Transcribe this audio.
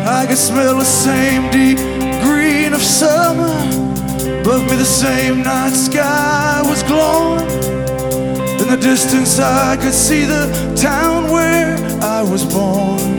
I could smell the same deep green of summer. Above me the same night sky was glowing. In the distance I could see the town where I was born.